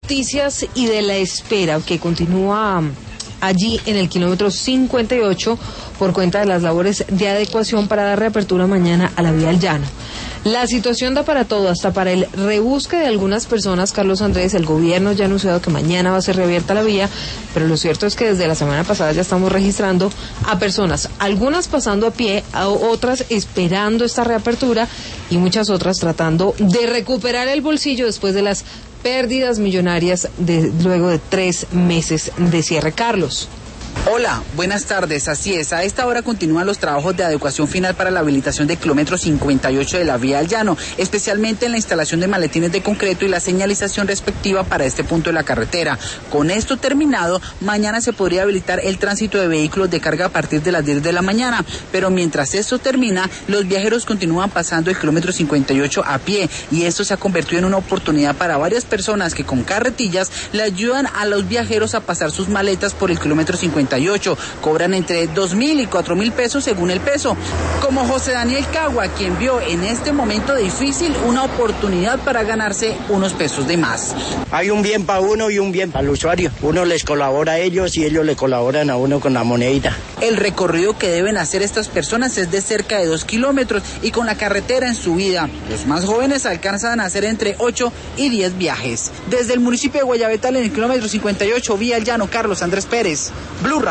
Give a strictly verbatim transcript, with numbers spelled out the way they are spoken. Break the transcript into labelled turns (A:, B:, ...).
A: Noticias y de la espera que continúa allí en el kilómetro cincuenta y ocho por cuenta de las labores de adecuación para dar reapertura mañana a la vía al llano. La situación da para todo, hasta para el rebusque de algunas personas. Carlos Andrés, el gobierno ya ha anunciado que mañana va a ser reabierta la vía, pero lo cierto es que desde la semana pasada ya estamos registrando a personas, algunas pasando a pie, a otras esperando esta reapertura y muchas otras tratando de recuperar el bolsillo después de las pérdidas millonarias de luego de tres meses de cierre. Carlos.
B: Hola, buenas tardes. Así es, a esta hora continúan los trabajos de adecuación final para la habilitación del kilómetro cincuenta y ocho de la vía al llano, especialmente en la instalación de maletines de concreto y la señalización respectiva para este punto de la carretera. Con esto terminado, mañana se podría habilitar el tránsito de vehículos de carga a partir de las diez de la mañana, pero mientras esto termina, los viajeros continúan pasando el kilómetro cincuenta y ocho a pie, y esto se ha convertido en una oportunidad para varias personas que con carretillas le ayudan a los viajeros a pasar sus maletas por el kilómetro cincuenta y ocho. Cobran entre dos mil y cuatro mil pesos según el peso. Como José Daniel Cagua, quien vio en este momento difícil una oportunidad para ganarse unos pesos de más.
C: Hay un bien para uno y un bien para el usuario. Uno les colabora a ellos y ellos le colaboran a uno con la monedita.
B: El recorrido que deben hacer estas personas es de cerca de dos kilómetros y con la carretera en subida. Los más jóvenes alcanzan a hacer entre ocho y diez viajes. Desde el municipio de Guayabetal, en el kilómetro cincuenta y ocho, vía al llano, Carlos Andrés Pérez, Blue